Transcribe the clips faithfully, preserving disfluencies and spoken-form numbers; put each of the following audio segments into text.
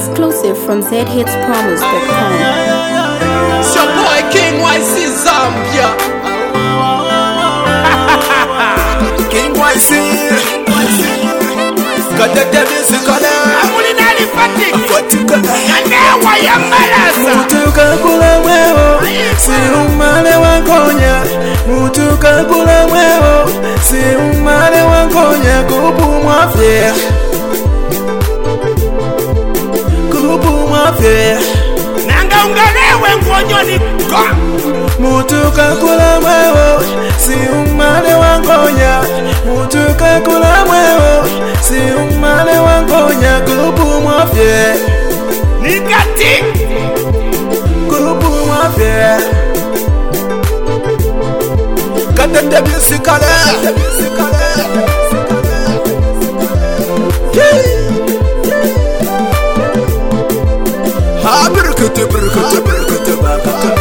Exclusive from z hits promos dot com. It's your boy King Y C Zambia. King Y C Katete misikale Amulinali Fatik Fatikale Yanewa ya malasa Mutuka kula mweo Si umale wankonya Mutuka kula mweo Si umale wankonya Kupu mwafye Kupu mwafye Nanga ungalewe ngonyo ni kwa Mutuka kula mweo Si umale wankonya Mutuka kula mweo Si umale wankonya Kupu mwafye Nikati Kupu mwafye Katete bisikale Ha birkete birkete birkete birkete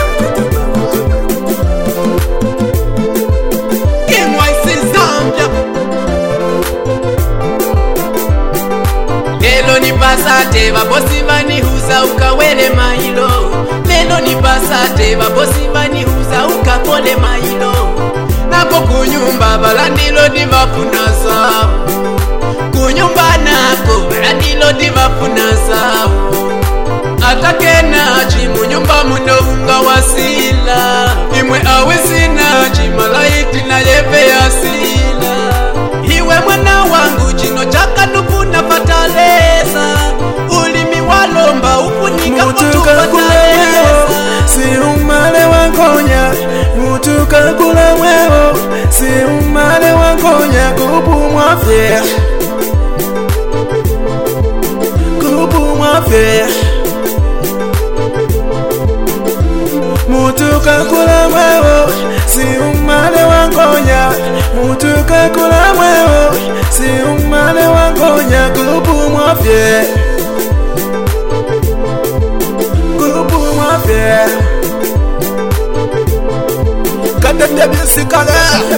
King Y C Zambia. Lelo ni pasate babosi banihuza ukawele mailo. Lelo ni pasate babosi banihuza ukapole mailo. Nako kunyumba balandilo divafuna sabu. Kunyumba nako balandilo divafuna sabu. Atakena munyumba muno unga wasila. Imwe awesina malaiti na yepe asila. Iwe mwana wangu jino chaka nupuna fataleza. Ulimi walomba upunika kutu fataleza. Si umale wankonya Mutuka kula mweo Si umale wankonya Kupu mwafye Kupu mwafye Mutuka kula mweo Si umale wankonya Mutuka kula mweo Si umale wankonya Kupu mwafye Kupu mwafye Katete bisikale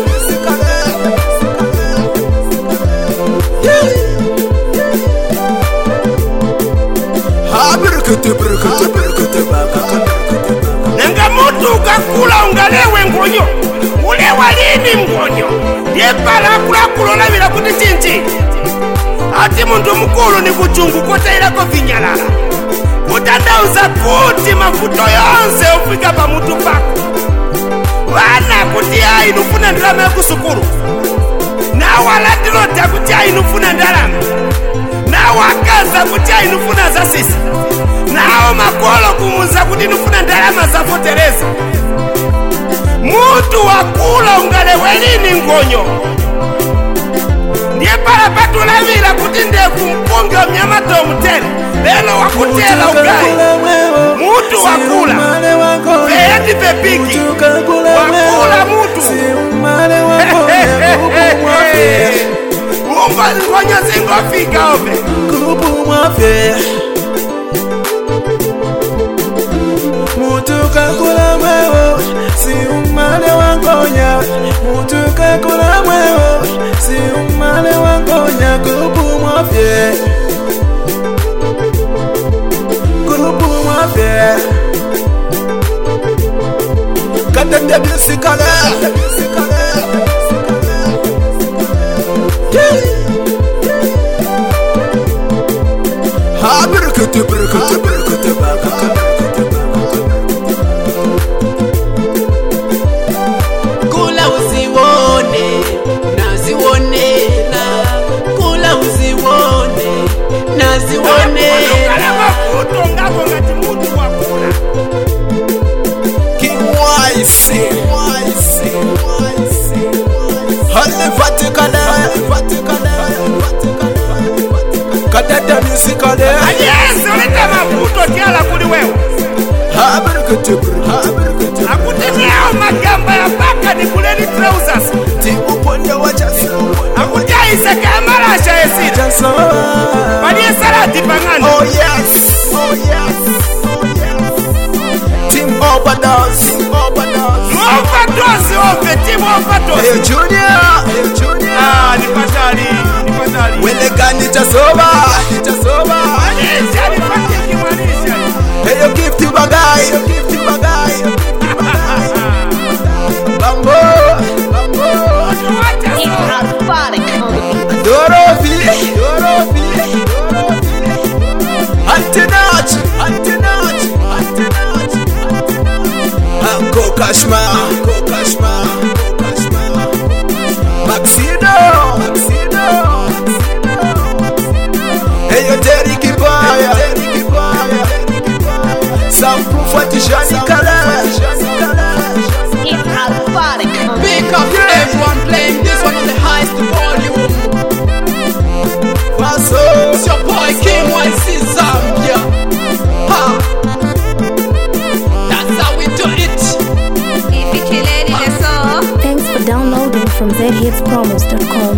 Ha birkete birkete birkete Nanga mutu kakula ungalewe ngonyo. Ulewa lini ngonyo. Yepala kula kulola bila kuti chinchi. Ati muntu mukulu ni kuchungu kota ilako vinyalala. Utandauza kuti mafuto yonse ufika pa mutu pako. Wana kuti hai nufuna ndalama ya kusukuru. Na waladilota kuti hai nufuna ndalama. Na wakaza kuti hai nufuna za sisi. Nao makolo kumuza kuti nufuna ndalama za fotereza. Mutu wakula ungalewe lini ngonyo. Ndiye pala patulavila kuti ndefu mpunge wa mnyamato mtele. Lelo wakutela ugai. Mutu wakula Veyati pepiki Wakula mutu Umba ngonyo zingo fika ope Kupu mwafye Mutuka kula mweo Si umale wankonya Mutuka kula mweo Si umale wankonya Kupu mwafye Kupu mwafye Katete bisikale Ha birkete birkete birkete birkete Kula usiwone Naziwonela Kula usiwone Naziwonela King Y C Halle Fatikale Katete misikale Yes, uleta mafuto tiala kuli wewe Ha birkete birkete Akutenyeo magamba ya baka ni kuleni trousers Timu ponde wachasi Akutaisa kamarasha esita Jaso Panie salati pangani Oh yes Oh yes Oh yes Team overdose Team overdose Overdose ove team overdose Hey Junior Hey Junior Ah, ni patali Ni patali Wele gani chasoba Chasoba Ni patali promos dot com.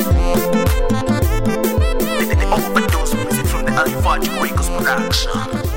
Overdose music from the Alifaj Records production.